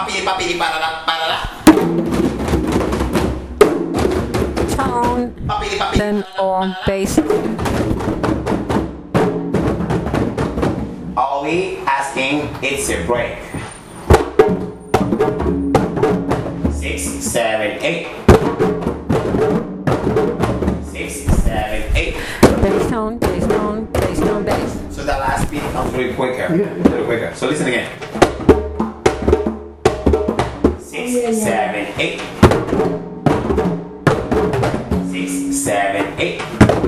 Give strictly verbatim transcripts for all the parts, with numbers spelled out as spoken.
Papiri, papiri, parara, parara. Tone, Papiri, papiri, then or bass. Are we asking? It's a break. Six, seven, eight. Six, seven, eight. Bass tone, bass tone, bass tone, bass. So that last beat comes a little quicker. A little quicker. So listen again. Six, seven, eight. Six, seven, eight.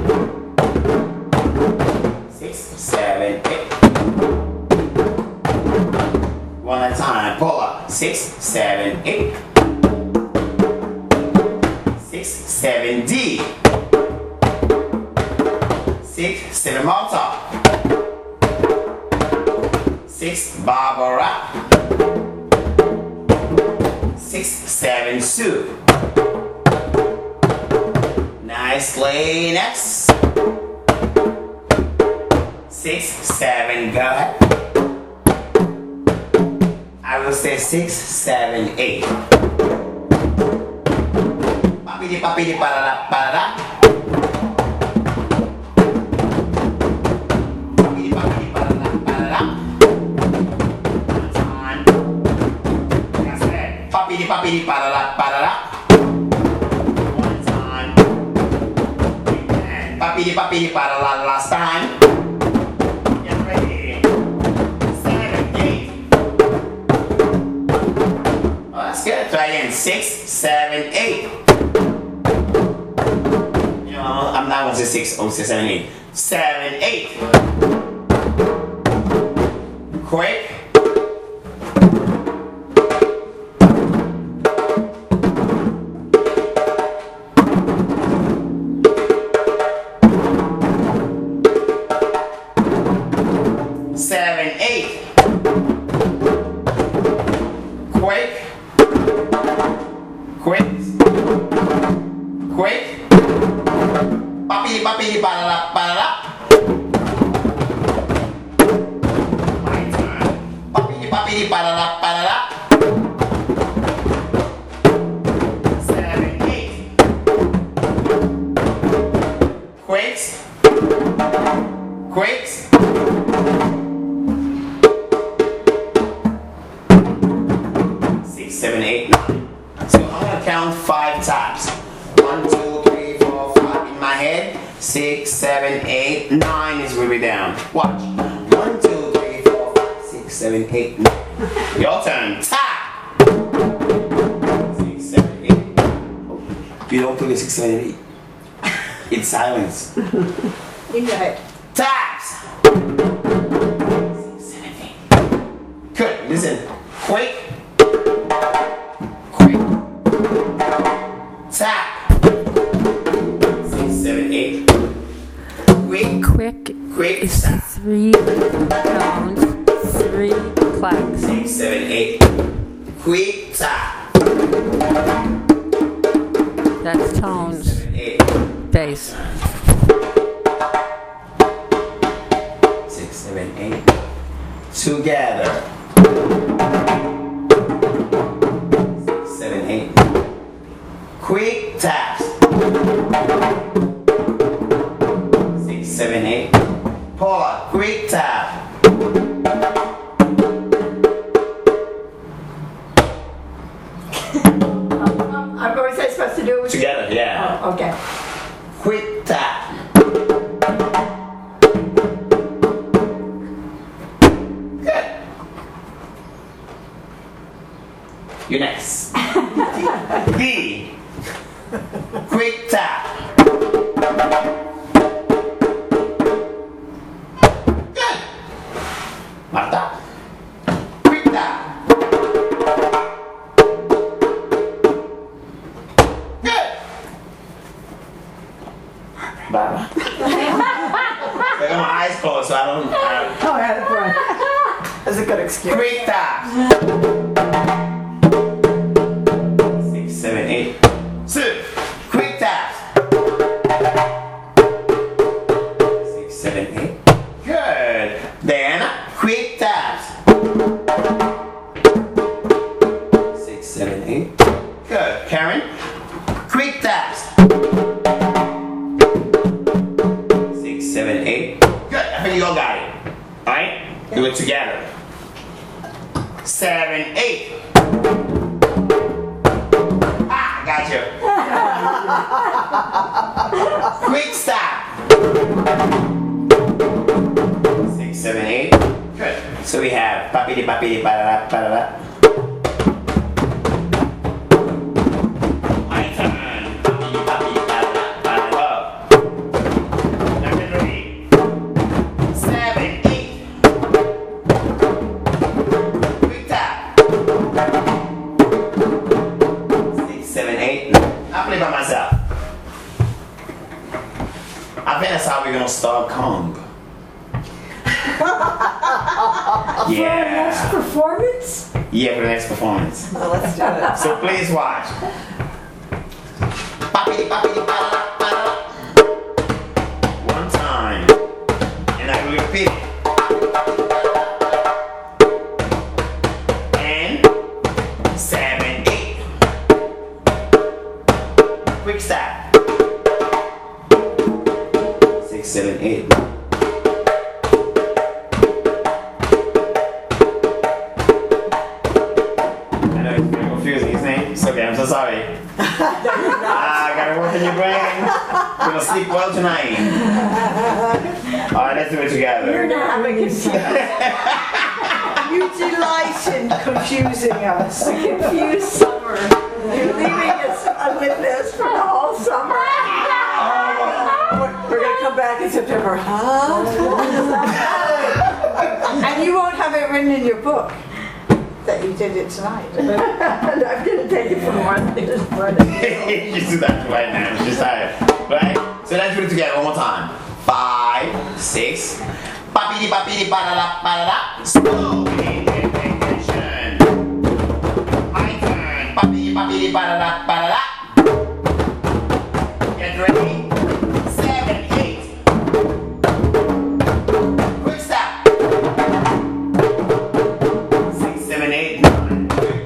Six, seven, eight. One at a time. Pull up. Six, seven, eight. Six, seven, D. Six, seven, Malta. Six, Barbara. Six, seven, Sue. Nicely, next. Six, seven, go ahead. I will say six, seven, eight. Papidi, papidi, parara, parara. Papidi, papidi, parara, parara. Time. That's it. Papidi, papidi, parara, parara. One time. Amen. Papidi, papidi, parara, last time. Get ready. Seven, eight. Oh, that's good. Try again. Six, seven, eight. You know, I'm not gonna say six, oh, say seven, eight. Seven, eight. Quick. Seven, eight. Quick. Quick. Quick. Papiri, papiri, parara, parara. My turn. Papiri, papiri, parara, parara. Seven, eight. Quick. Quick. Six, seven, eight, nine. So I'm gonna count five times. One, two, three, four, five. In my head, six, seven, eight, nine is really down. Watch. One, two, three, four, five, six, seven, eight, nine. Your turn. Tap. Six, seven, eight. You don't play six, seven, eight. It's silence. In your head. Taps. Six, seven, eight. Good. Listen. Quick. Quick. Tap. Six, seven, eight. Quick. Quick Quick. is Tap. three tones, three clacks. Six, seven, eight. Quick. Tap. That's tones, Seven, eight. bass. Six, seven, eight. Together. Six, seven, eight. Quick taps. Six, seven, eight. Paula, quick tap. I'm going to say supposed to do it with Together, yeah. Oh, okay. Quick tap. Good. You're next. B. Quick tap. Good. Marta. Quick tap. Good. Baba. I got my eyes closed, so I don't. I don't Oh, I had a breath. That's a good excuse. Quick tap. Six, seven, eight. Two. Quick tap. Six, seven, eight. Good. Then quick taps. seven, eight. Ah, got you. Quick stop. Six, seven, eight. Good. So we have papidi papidi parara parara. My turn. Papidi papidi parara parara. Number three. Seven, eight. Quick tap. Six, seven, eight. I play by myself. I think that's how we're gonna start Kong. Yeah. Performance? Yeah, for the next performance. Oh, let's do it. So please watch. Papidi, papidi, parara, parara. One time. And I will repeat it. And seven, eight. Quick stop. Six, seven, eight. It's okay, I'm so sorry. Ah, I gotta work in your brain. You're gonna sleep well tonight. Alright, let's do it together. You're not having a You delight in confusing us. A confused summer. You're leaving us with this for the whole summer. We're, we're gonna come back in September. Huh? And you won't have it written in your book that you did it tonight. I'm gonna take it for more than this morning. She's that right now. She's tired. Right? So let's do it together one more time. Five, six. Papidi papidi parara parara. Slowly pay attention. My turn. Papidi papidi parara parara. Get ready. Seven, eight. Quick stop. Six, seven, eight, nine.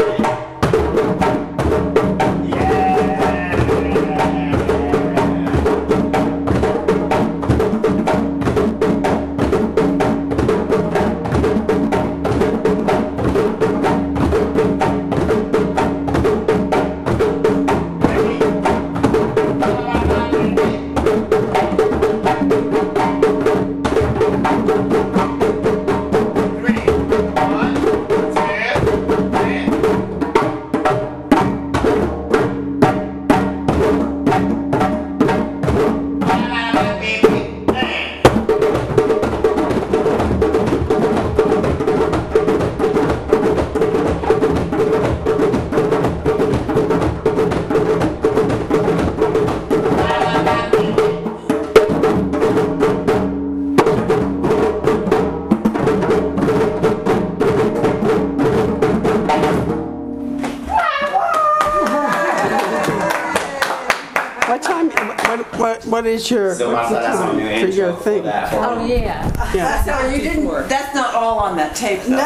What time, what, what, what is your, So what's the that's on time your for your intro for thing? that. Oh, yeah. Yeah. So you didn't, that's not all on that tape though.